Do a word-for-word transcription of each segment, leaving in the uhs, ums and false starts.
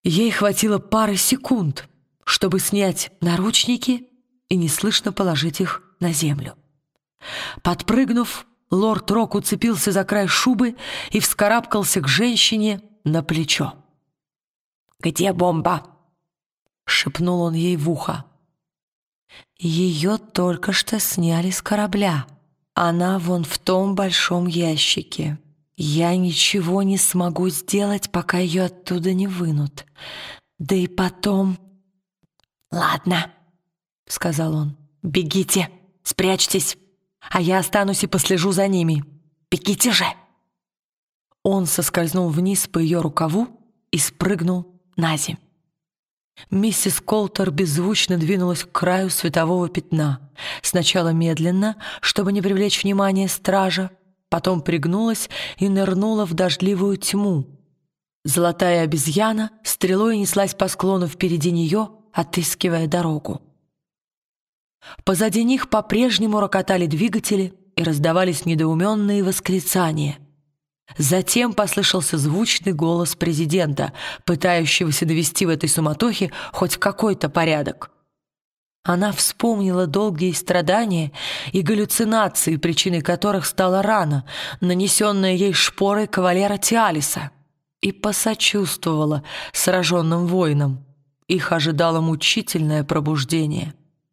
Ей хватило пары секунд, чтобы снять наручники и неслышно положить их на землю. Подпрыгнув, лорд Рок уцепился за край шубы и вскарабкался к женщине на плечо. «Где бомба?» — шепнул он ей в ухо. «Ее только что сняли с корабля. Она вон в том большом ящике. Я ничего не смогу сделать, пока ее оттуда не вынут. Да и потом...» «Ладно», — сказал он, — «бегите, спрячьтесь, а я останусь и послежу за ними. Бегите же!» Он соскользнул вниз по ее рукаву и спрыгнул на землю. Миссис Колтер беззвучно двинулась к краю светового пятна. Сначала медленно, чтобы не привлечь внимание стража, потом пригнулась и нырнула в дождливую тьму. Золотая обезьяна стрелой неслась по склону впереди нее, отыскивая дорогу. Позади них по-прежнему рокотали двигатели и раздавались недоуменные восклицания. Затем послышался звучный голос президента, пытающегося довести в этой суматохе хоть какой-то порядок. Она вспомнила долгие страдания и галлюцинации, причиной которых стала рана, нанесенная ей шпорой кавалера Тиалиса, и посочувствовала сраженным воинам. Их ожидало мучительное пробуждение.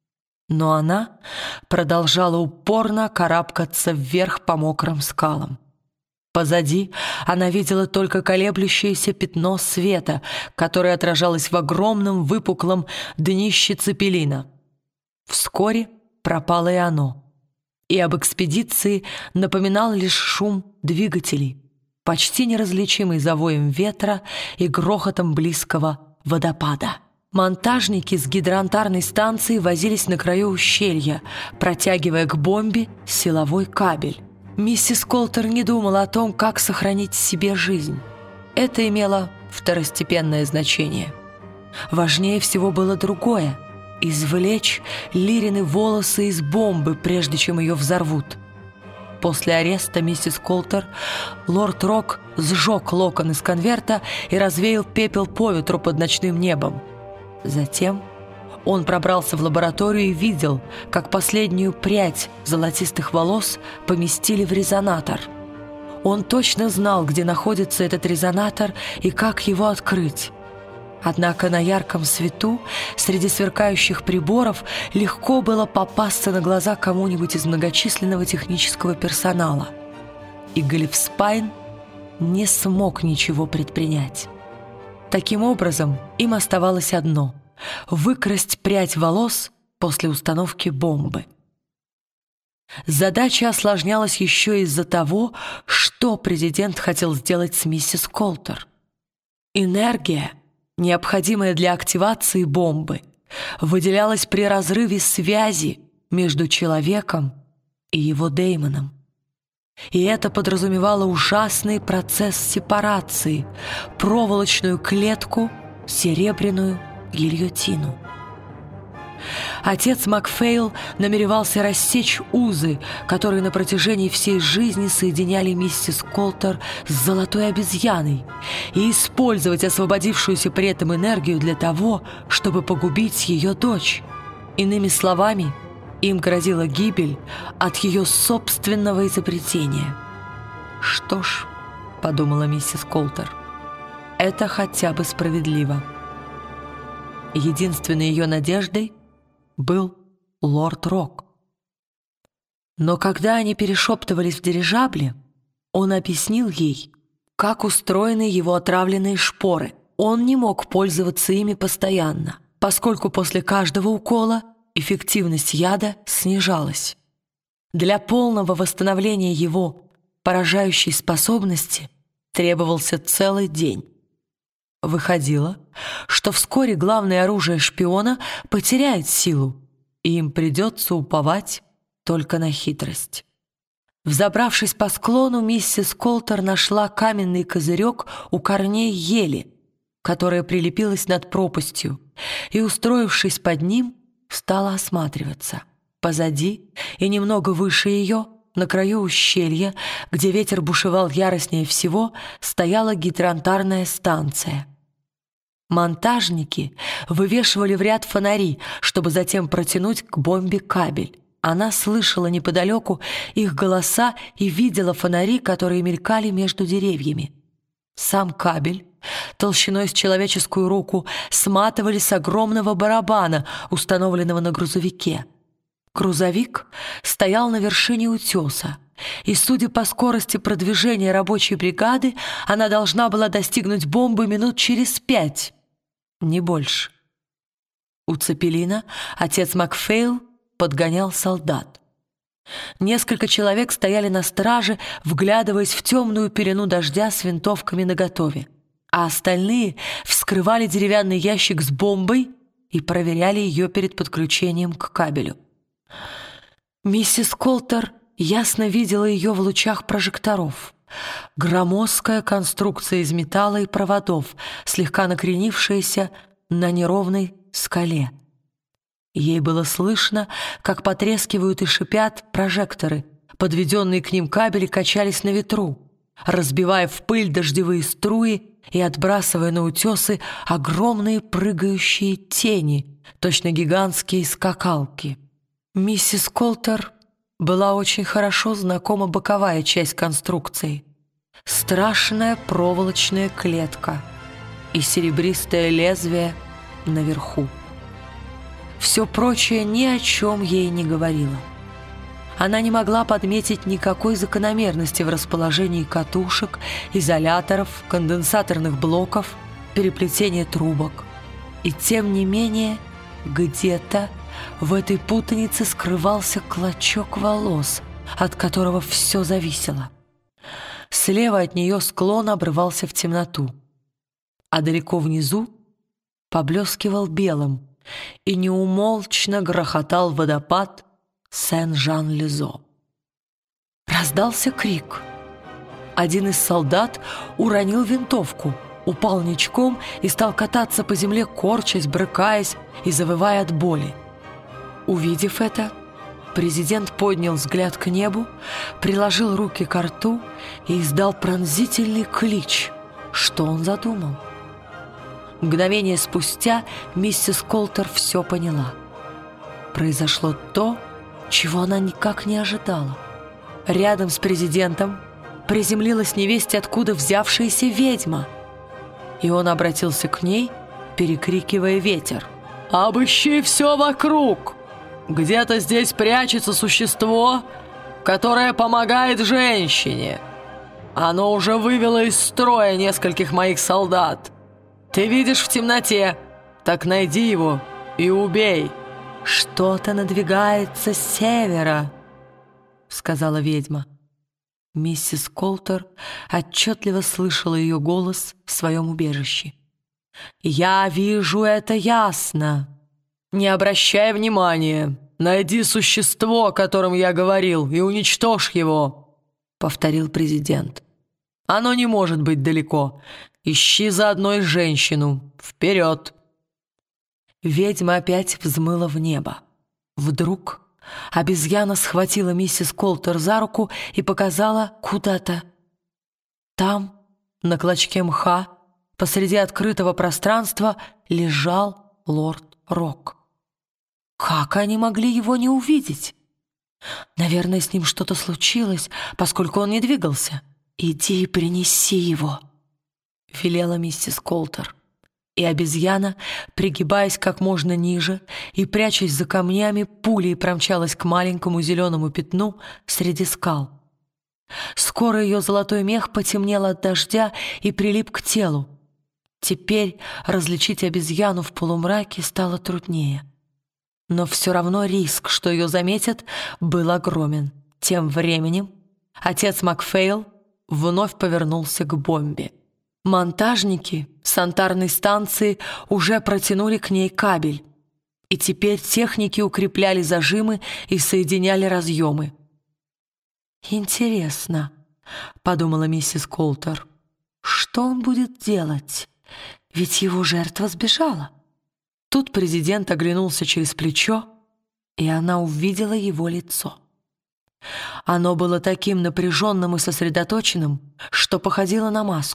Но она продолжала упорно карабкаться вверх по мокрым скалам. Позади она видела только колеблющееся пятно света, которое отражалось в огромном выпуклом днище цепелина. Вскоре пропало и оно, и об экспедиции напоминал лишь шум двигателей, почти неразличимый за воем ветра и грохотом близкого водопада. Монтажники с гидроантарной станции возились на краю ущелья, протягивая к бомбе силовой кабель. Миссис Колтер не думала о том, как сохранить себе жизнь. Это имело второстепенное значение. Важнее всего было другое — извлечь Лирины волосы из бомбы, прежде чем ее взорвут. После ареста миссис Колтер лорд Рок сжег локон из конверта и развеял пепел по ветру под ночным небом. Затем он пробрался в лабораторию и видел, как последнюю прядь золотистых волос поместили в резонатор. Он точно знал, где находится этот резонатор и как его открыть. Однако на ярком свету, среди сверкающих приборов, легко было попасться на глаза кому-нибудь из многочисленного технического персонала. И Галифспайн не смог ничего предпринять. Таким образом, им оставалось одно — выкрасть прядь волос после установки бомбы. Задача осложнялась еще из-за того, что президент хотел сделать с миссис Колтер. Энергия, необходимая для активации бомбы, выделялась при разрыве связи между человеком и его Дэймоном. И это подразумевало ужасный процесс сепарации, проволочную клетку, серебряную гильотину. Отец Макфейл намеревался рассечь узы, которые на протяжении всей жизни соединяли миссис Колтер с золотой обезьяной, и использовать освободившуюся при этом энергию для того, чтобы погубить ее дочь. Иными словами, им грозила гибель от ее собственного изобретения. «Что ж», — подумала миссис Колтер, — «это хотя бы справедливо». Единственной ее надеждой был лорд Рок. Но когда они перешептывались в дирижабле, он объяснил ей, как устроены его отравленные шпоры. Он не мог пользоваться ими постоянно, поскольку после каждого укола эффективность яда снижалась. Для полного восстановления его поражающей способности требовался целый день. Выходило, что вскоре главное оружие шпиона потеряет силу, и им придется уповать только на хитрость. Взобравшись по склону, миссис Колтер нашла каменный козырек у корней ели, которая прилепилась над пропастью, и, устроившись под ним, стала осматриваться. Позади и немного выше ее, на краю ущелья, где ветер бушевал яростнее всего, стояла гидроантарная станция. Монтажники вывешивали в ряд фонари, чтобы затем протянуть к бомбе кабель. Она слышала неподалеку их голоса и видела фонари, которые мелькали между деревьями. Сам кабель, толщиной с человеческую руку, сматывали с огромного барабана, установленного на грузовике. Грузовик стоял на вершине утеса, и, судя по скорости продвижения рабочей бригады, она должна была достигнуть бомбы минут через пять, не больше. У Цепелина отец Макфейл подгонял солдат. Несколько человек стояли на страже, вглядываясь в темную пелену дождя с винтовками наготове, а остальные вскрывали деревянный ящик с бомбой и проверяли ее перед подключением к кабелю. Миссис Колтер ясно видела ее в лучах прожекторов. Громоздкая конструкция из металла и проводов, слегка накренившаяся на неровной скале. Ей было слышно, как потрескивают и шипят прожекторы. Подведенные к ним кабели качались на ветру, разбивая в пыль дождевые струи и отбрасывая на утесы огромные прыгающие тени, точно гигантские скакалки. Миссис Колтер была очень хорошо знакома боковая часть конструкции. Страшная проволочная клетка и серебристое лезвие наверху. Все прочее ни о чем ей не говорило. Она не могла подметить никакой закономерности в расположении катушек, изоляторов, конденсаторных блоков, переплетения трубок. И тем не менее, где-то в этой путанице скрывался клочок волос, от которого все зависело. Слева от нее склон обрывался в темноту, а далеко внизу поблескивал белым и неумолчно грохотал водопад Сен-Жан-Лизо. Раздался крик. Один из солдат уронил винтовку, упал ничком и стал кататься по земле, корчась, брыкаясь и завывая от боли. Увидев это, президент поднял взгляд к небу, приложил руки к рту и издал пронзительный клич. Что он задумал? Мгновение спустя миссис Колтер все поняла. Произошло то, чего она никак не ожидала. Рядом с президентом приземлилась невесть откуда взявшаяся ведьма, и он обратился к ней, перекрикивая ветер. «Обыщи все вокруг! Где-то здесь прячется существо, которое помогает женщине. Оно уже вывело из строя нескольких моих солдат. Ты видишь в темноте, так найди его и убей». «Что-то надвигается с севера», — сказала ведьма. Миссис Колтер отчетливо слышала ее голос в своем убежище. «Я вижу это ясно». «Не обращай внимания. Найди существо, о котором я говорил, и уничтожь его», — повторил президент. «Оно не может быть далеко. Ищи заодно и женщину. Вперед!» Ведьма опять взмыла в небо. Вдруг обезьяна схватила миссис Колтер за руку и показала куда-то. Там, на клочке мха, посреди открытого пространства, лежал лорд Рок. Как они могли его не увидеть? Наверное, с ним что-то случилось, поскольку он не двигался. «Иди и принеси его», — велела миссис Колтер. И обезьяна, пригибаясь как можно ниже и прячась за камнями, пулей промчалась к маленькому зеленому пятну среди скал. Скоро ее золотой мех потемнел от дождя и прилип к телу. Теперь различить обезьяну в полумраке стало труднее. Но все равно риск, что ее заметят, был огромен. Тем временем отец Макфейл вновь повернулся к бомбе. Монтажники с антарной станции уже протянули к ней кабель, и теперь техники укрепляли зажимы и соединяли разъемы. «Интересно», — подумала миссис Колтер, — «что он будет делать? Ведь его жертва сбежала». Тут президент оглянулся через плечо, и она увидела его лицо. Оно было таким напряженным и сосредоточенным, что походило на маску.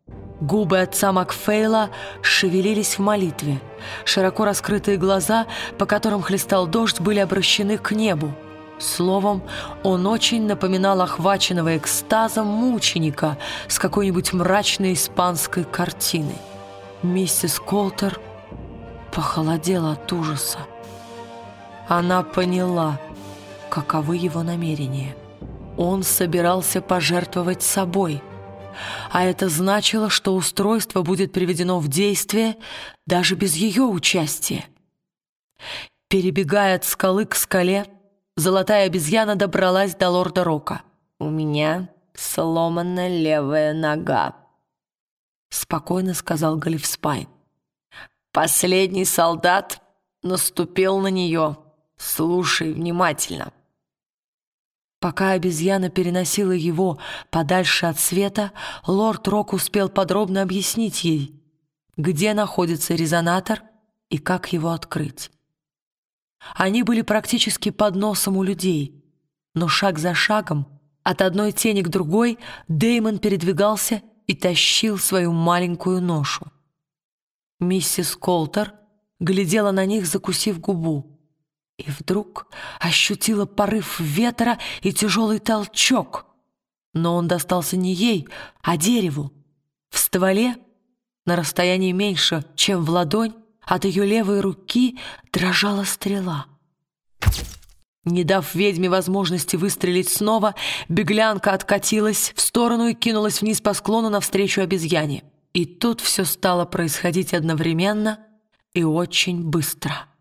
Губы отца Макфейла шевелились в молитве. Широко раскрытые глаза, по которым хлестал дождь, были обращены к небу. Словом, он очень напоминал охваченного экстазом мученика с какой-нибудь мрачной испанской картины. Миссис Колтер похолодела от ужаса. Она поняла, каковы его намерения. Он собирался пожертвовать собой, а это значило, что устройство будет приведено в действие даже без ее участия. Перебегая от скалы к скале, золотая обезьяна добралась до лорда Рока. «У меня сломана левая нога», — спокойно сказал Галифспайн. «Последний солдат наступил на нее. Слушай внимательно». Пока обезьяна переносила его подальше от света, лорд Рок успел подробно объяснить ей, где находится резонатор и как его открыть. Они были практически под носом у людей, но шаг за шагом, от одной тени к другой, Дэймон передвигался и тащил свою маленькую ношу. Миссис Колтер глядела на них, закусив губу, и вдруг ощутила порыв ветра и тяжелый толчок. Но он достался не ей, а дереву. В стволе, на расстоянии меньше, чем в ладонь, от ее левой руки дрожала стрела. Не дав ведьме возможности выстрелить снова, беглянка откатилась в сторону и кинулась вниз по склону навстречу обезьяне. И тут все стало происходить одновременно и очень быстро.